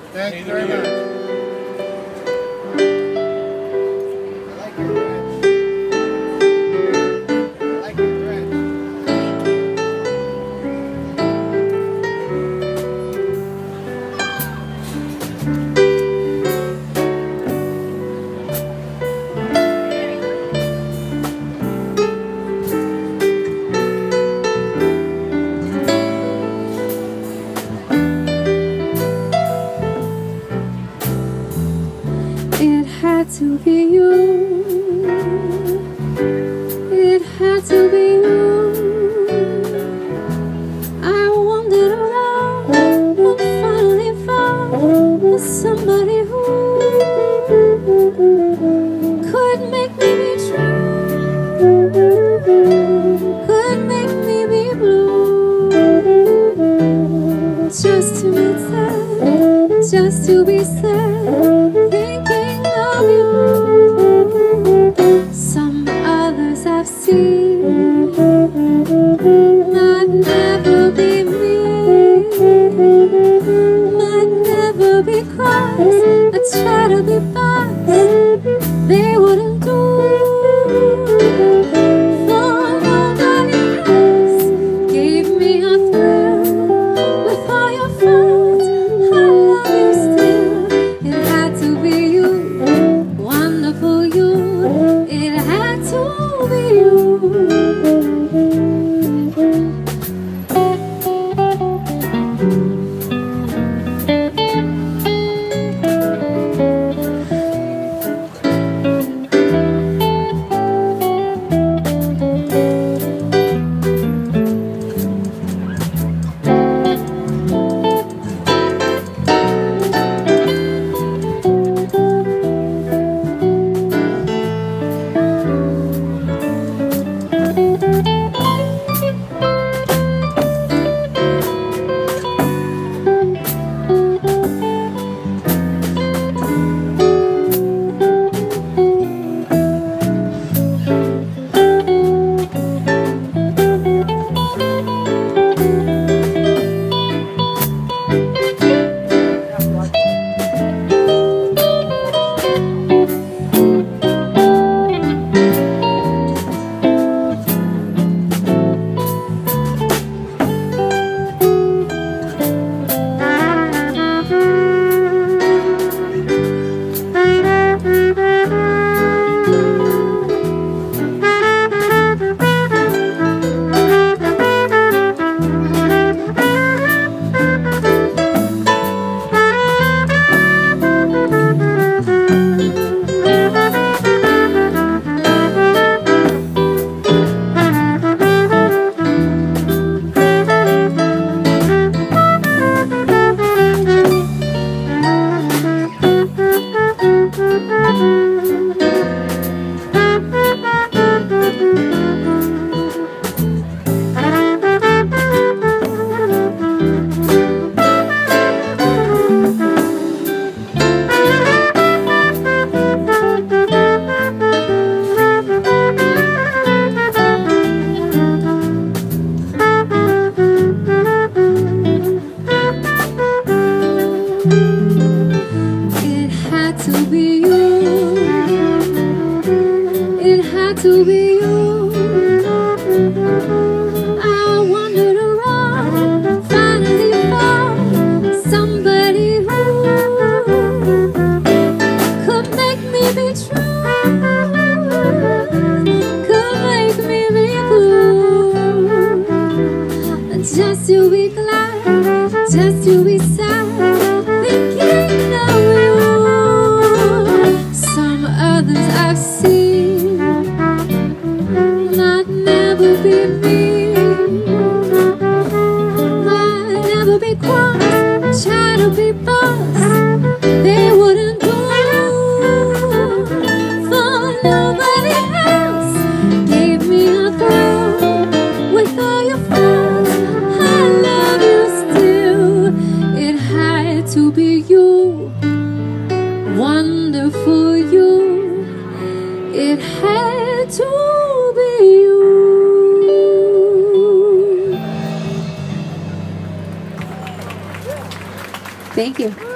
Thank you very much. I like your French. I like your French. It had to be you. It had to be you. I wandered around and finally found somebody who could make me be true, could make me be blue. Just to be sad, just to be sad, thinking of you. Some others I've seen might never be me, might never be cross. I try to be boss, they wouldn't do. For nobody else gave me a thrill with all your faults. I love you still. It had to be you, wonderful you. It had to be you. It had to be you. It had to be you. I wandered around, finally found somebody who could make me be true, could make me be blue. Just to be glad, just to be sad, thinking of you. Some others I've seen might never be me, might never be cross. Try to be boss, they wouldn't do. For nobody else gave me a thrill with all your faults. I love you still. It had to be you, wonderful you. It had to be you. Thank you.